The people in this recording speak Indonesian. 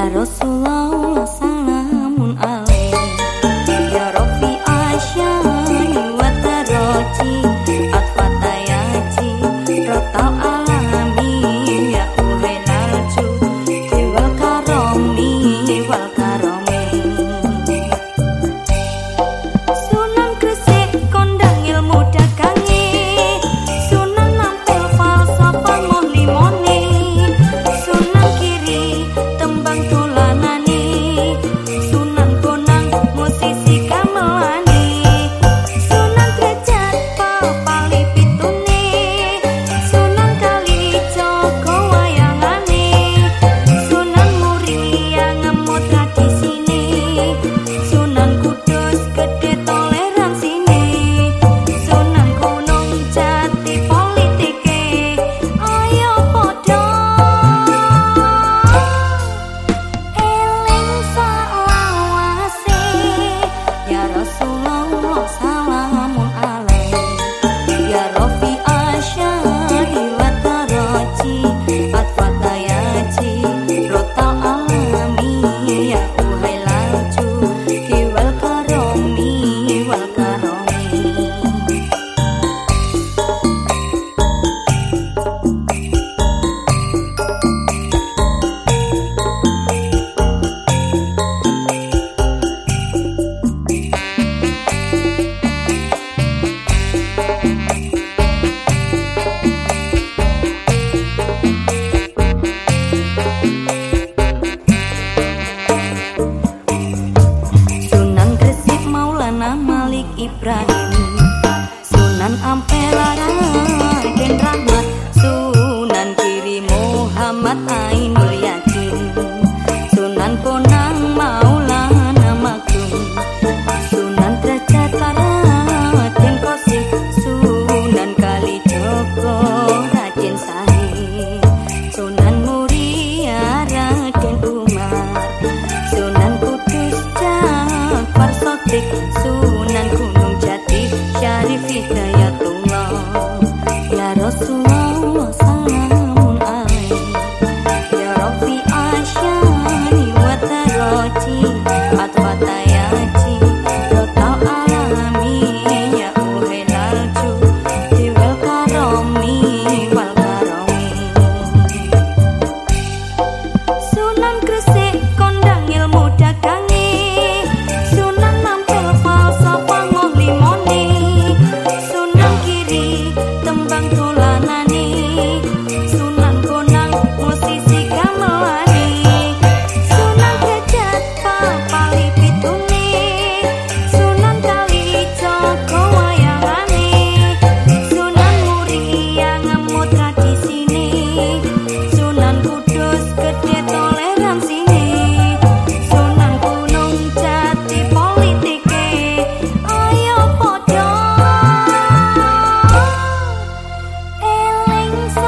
Rasulullah salamun alaih. Ya Rabbi asyani wa taraji atfatayaji rotal alami ya uhenalju wal karomi wal karomi. Sunan Gresik kondang ilmu dagange, Sunan Ampel falsafah moh limone, Sunan Kiri tembang dolanane, Sunan Bonang musisi gamelane, Sunan Derajat pepali pitune, Sunan Kalijaga wayangane, Sunan Muria ngemut tradisine, Sunan Kudus gede toleransine, Sunan Gunung Jati politike. Ayo podo eling salawase, ya Rasulullah salamun alaih. Ya Rabbi asyani wa taraji atfatayaji rotal alami ya uhelaju wal karomi wal karomi. Sunan Gresik Maulana Malik Ibrahim, Sunan Ampel Raden Rahmat, Sunan Kiri Muhammad Ainul Yakin, Sunan Bonang Maulana Magum, Sunan Derajat Raden Kosik, Sunan Kalijaga Raden Sahih, Sunan Muria Raden Umar, Sunan Kudus Jafar Sotik, Sunan Gunung Jati Syarif Hidayatullah. Ya Rasulullah salamun alaih. Ya Rabbi asyani wa taraji atfatayaji rotal alami ya uhenalju wal karomi wal karomi. Sunan Gresik kondang ilmu dagange, Sunan Ampel falsafah moh limone, Sunan Kiri tembang dolanane, Sunan Bonang musisi gamelane, Sunan Derajat pepali pitune, Sunan Kalijaga wayangane, Sunan Muria ngemut tradisine, Sunan Kudus gede toleransine, Sunan Gunung Jati politike. Ayo podo eling